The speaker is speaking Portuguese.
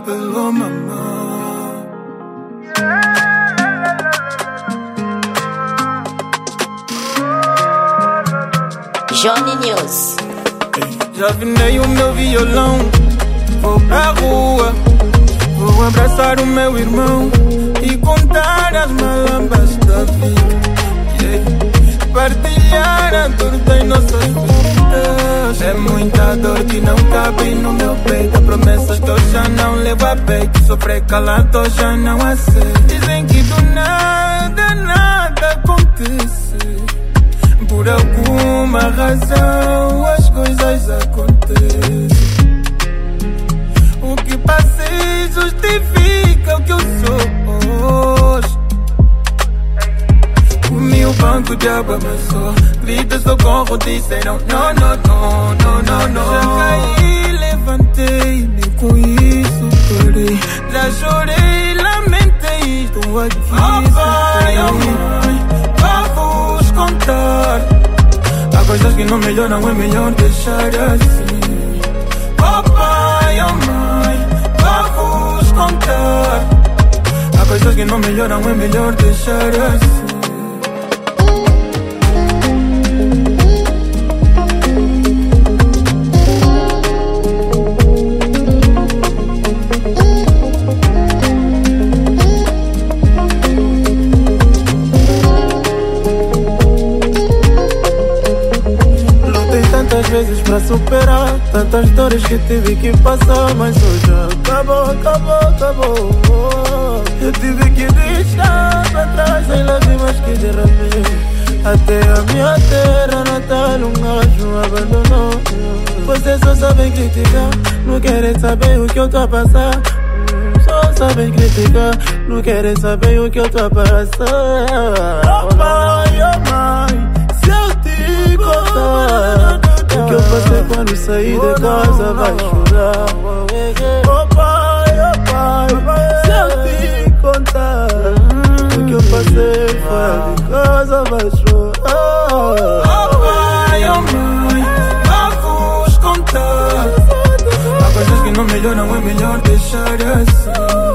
pelo mamão. Johnny News. Já afinei o meu violão, vou pra rua, vou abraçar o meu irmão e contar as malambas da vida. Partilhar a dor das nossas vidas. É muita dor que não cabe no meu peito. Promessas que eu já não levo a peito. Sofrer calado eu já não aceito. Dizem que do nada, nada acontece. Por alguma razão as coisas acontecem. O que passei justifica o que eu sou hoje. Comi o banco de água, mas só gritos socorro disseram não, não, não, não, não, não. Já caí, levantei, nem com isso parei. Já chorei, lamentei, estou aqui. Oh pai, oh mãe, vá-vos contar. Há coisas que não melhoram, é melhor deixar assim. Oh pai, oh mãe, vá-vos contar. Há coisas que não melhoram, é melhor deixar assim. Tantas vezes pra superar, tantas dores que tive que passar, mas hoje acabou, acabou, acabou. Eu tive que deixar pra trás as lágrimas que derramei. Até a minha terra natal um anjo abandonou. Vocês só sabem criticar, não querem saber o que eu tô a passar. Só sabem criticar, não querem saber o que eu tô a passar. Oh pai, oh mãe, se eu te contar o que eu passei quando saí de casa, vai chorar. Oh pai, se eu te contar o que eu passei fora de casa, vai chorar. Oh pai, oh mãe, vá-vos contar. Há coisas que não melhoram, é melhor deixar assim.